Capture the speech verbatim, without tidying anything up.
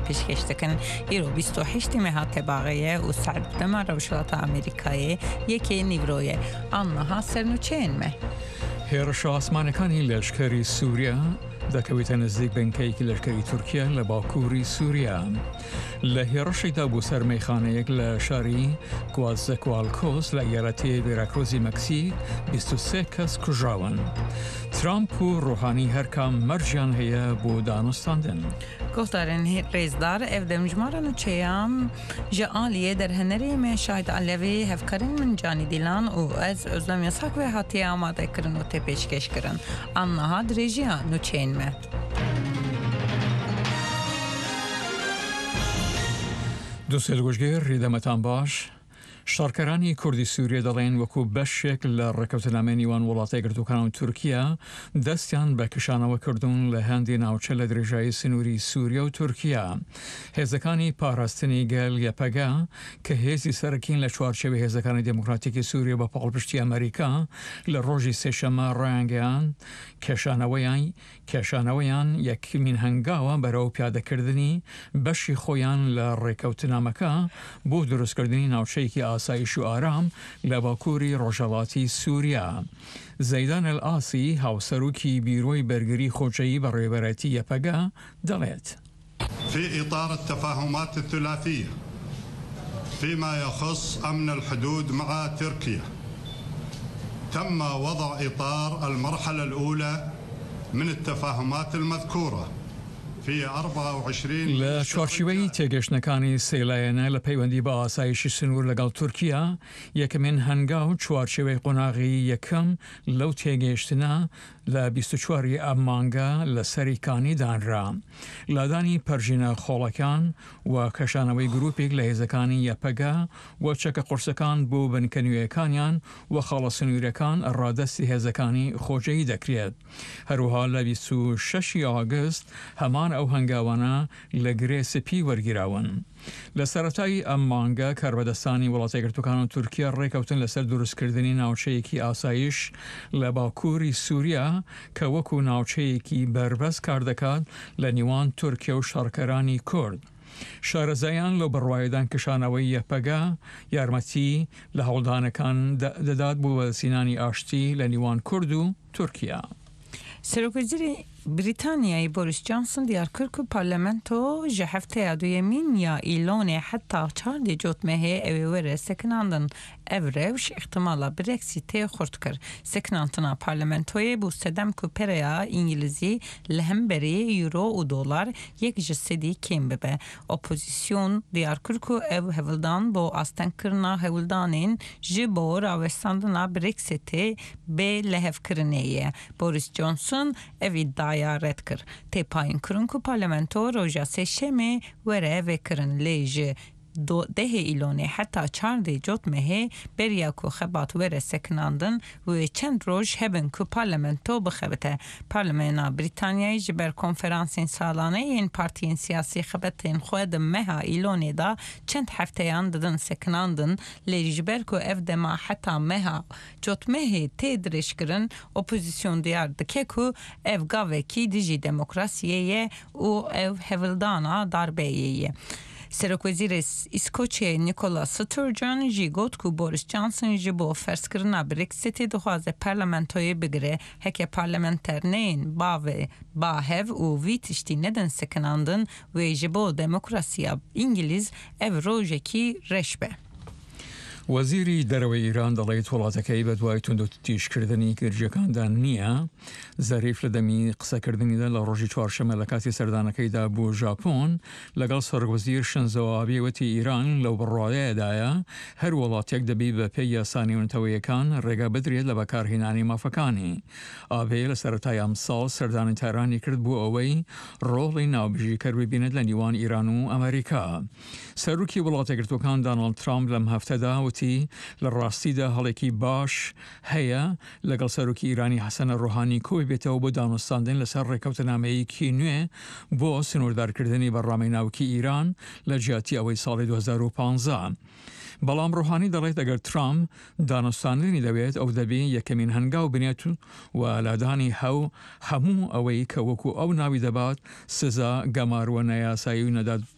پێشکەش دەکەن ئیرۆ بیست و هەشت مێها تێباغەیە و سعد بدەما ڕەوشڵاتە ئەمریکایە یەکێ نیڤرۆیە ئاننەها سەرنوچێنمە. هێرش ئاسمانەکانی لەشکری سووریا دەکەوێتە نزیک بنکەیەکی لەشکری تورکیا لە باکووری سووریا. لە هێرشێکدا بوو سەر مەیخانەیەک لە شاری کوازەکوالکۆس لە یارەتی ڤێراکرۆزی مەکسیک بیست و سێ کەس کوژراون. ترامپ و ڕۆحانی هەرکام مەرجیان هەیە بۆ دانوستاندن. گفتارن ڕێزدار ئەف دەمژمارە نوچەیان ژە ئالیە دەرهەنەری مێ شاید ئەلەوی هەفکەرین من جانی دیلان و ئەز ئۆزلەم یەساک وێ هاتیە ئامادەکردن و تێ پێشکەشکردن ئاننەها درێژیە نوچێنمە. دووسێت گۆژگێر ڕێدەمەتان باش. شارکەرانی کوردی سووریا دەڵێن وەکو بەشێک لە ڕێکەوتنامەی نیوان وڵاتە یەکگرتووەکان و تورکیا دەستیان بە کشانەوە کردوون لە هەندی ناوچە لە درێژایی سنووری سووریا و تورکیا. هێزەکانی پاراستنی گەل یەپەگا کە هێزی سەرەکین لە چوارچێوەی هێزەکانی دموکراتیکی سووریا بە پاڵپشتی ئەمریکا لە ڕۆژی سێشەممە ڕایانگەیان کێشانەوەیان کێشانەوەیان یەکمین هەنگاوە بەرەو پیادەکردنی بەشی خۆیان لە ڕێکەوتنامەکە بۆ دروستکردنی ناوچەیەکی ئاسایش و ئارام لە باکووری ڕۆژهەڵاتی سووریا. زەیدان ئەلئاسی هاوسەرۆکی بیرۆی بەرگری خۆچەیی بە ڕێبەرەتی یەپەگا دەڵێت. في إطار التفاهمات الثلاثية فيما يخص أمن الحدود مع تركيا تم وضع إطار المرحلة الأولى من التفاهمات المذكورة لە چوارچێوەی تێگەشتنەکانی سێلایەنە لە پەیوەندی بە ئاسایشی سنوور لەگەڵ تورکیا یەکەمین هەنگاو چوارچێوەی قۆناغی یەکەم لەو تێگەشتنە لە بیست و چواری ئەم مانگە لە سەریکانی دانرا. لادانی پەرژینە خۆڵەکان و کەشانەوەی گروپێک لە هێزەکانی یەپەگا و چەکە قورسەکان بۆ بنکەنوێیەکانیان و خاڵە سنوورەکان ڕادەستی هێزەکانی خۆجەیی دەکرێت. هەروها لە بیست و شەشی ئاگست هەمان ئەو هەنگاوانە لە گرێ سپی وەرگیراون. لە سەرەتایی ئەم مانگە کاربەدەستانی وڵاتە یەکگرتووەکان و تورکیا ڕێکەوتن لەسەر دروستکردنی ناوچەیەکی ئاسایش لە باکووری سووریا کە وەکو ناوچەیەکی بربەس کار دەکات لە نیوان تورکیا و شارکەرانی کورد. شارەزایان لەو بڕوایەدان کشانەوەی یەپەگا یارمەتی لە هەوڵدانەکان دەدات بۆ بەدەستهێنانی ئاشتی لە نیوان کورد و تورکیا. سەرۆکوەزیری بریتانیایی بۆریس جانسن دیار کرد و پارلەمەنتۆ ژە هەفتەیە دوویەمین یا ئیلۆنێ حتا چاردێ جۆتمە هەیە ئەوێ وەرە سەکناندن ئەو رەوش احتمالا برێکسیتێ خورد کرد. سەکناندنا پارلەمەنتۆیە بوو سەدەم کوپەرەیە ئینگلیزی لە هەمبەرێ یورۆ و دۆلار یەک ژە سەدی کێم ببە. ئۆپۆزیسیۆن دیار کرد و ئەو هەوڵدان بۆ ئاستەنکردنا هەوڵدانین ji بۆ ڕاوێستاندنا برێکسیتێ بێ لە هەفکردنەیە. بۆریس جۆنسن ئەو ئیددایا ڕێت کرد. تێپایینکردن و پارلەمەنتۆ ڕۆژە سێشەمێ وەرە vêkirin lê ji dehê îlonê heta çardê cotmehê beriya ku xebat were sekinandin wê çend roj hebin ku parlamento bixebite. Parlemena Brîtanyayê ji ber konferansên salaneyên partiyên siyasî xebetên xwe di meha îlonê da çend hefteyan didin sekinandin lê ji ber ku ev dema heta meha cotmehê tê dirêjkirin opozîsyon diyar dike ku ev gavekî dijî demokrasiyê ye û ev hevildana darbeyê ye. Serokvezîrê İskoçyayê Nicola Sturgeon jî got ku Boris Johnson ji bo ferskirina Brexitê dixwaze parlamentoyê bigire heke parlamenterneyên bavê bahev û vî tiştî nedin sekinandin wê ji bo demokrasiya İngiliz ev rojekî reş be. وەزیری دەرەوەی ئیران دەڵێت وڵاتەکەی بە دوای توندوتیشکردنی گرجەکاندا نییە. زەریف لە دەمی قسەکردنیدا لە ڕۆژی چوارشەمە لە کاتی سەردانەکەیدا بۆ ژاپۆن لەگەڵ سەرۆکوەزیر شینزۆ ئابێ وتی ئیران لەو بڕوایەدایە هەر وڵاتێک دەبێت بە پێی یاسانی ونەتەوەیەکان ڕێگا بدرێت لە بەکارهێنانی مافەکانی. ئابێ لە سەرەتای ئەم ساڵ سەردانی تارانی کرد بۆ ئەوەی ڕۆڵی ناوبژیکەر ببینێت لە نیوان ئیران و ئەمریکا. سەرۆکی وڵاتە یەکگرتووەکان داناڵد ترامپ لەم هەفتەدا لە ڕاستیدا هەڵێکی باش هەیە لەگەڵ سەرۆکی ئیرانی حەسەنە ڕۆحانی کۆی بێتەوە بۆ دانوستاندن لەسەر ڕێکەوتنامەیەکی نوێ بۆ سنووردارکردنی بەڕامەی ناوکی ئیران لە جیاتی ئەوەی ساڵی دوو هەزار و پانزە. بەڵام ڕۆحانی دەڵێت ئەگەر ترامپ دانوستاندنی دەوێت ئەو دەبێت یەکەمین هەنگاو بنێت و لادانی هەو هەموو ئەوەی کە وەکو ئەو ناوی دەبات سزا گەماروە نەیاسایی و نەدات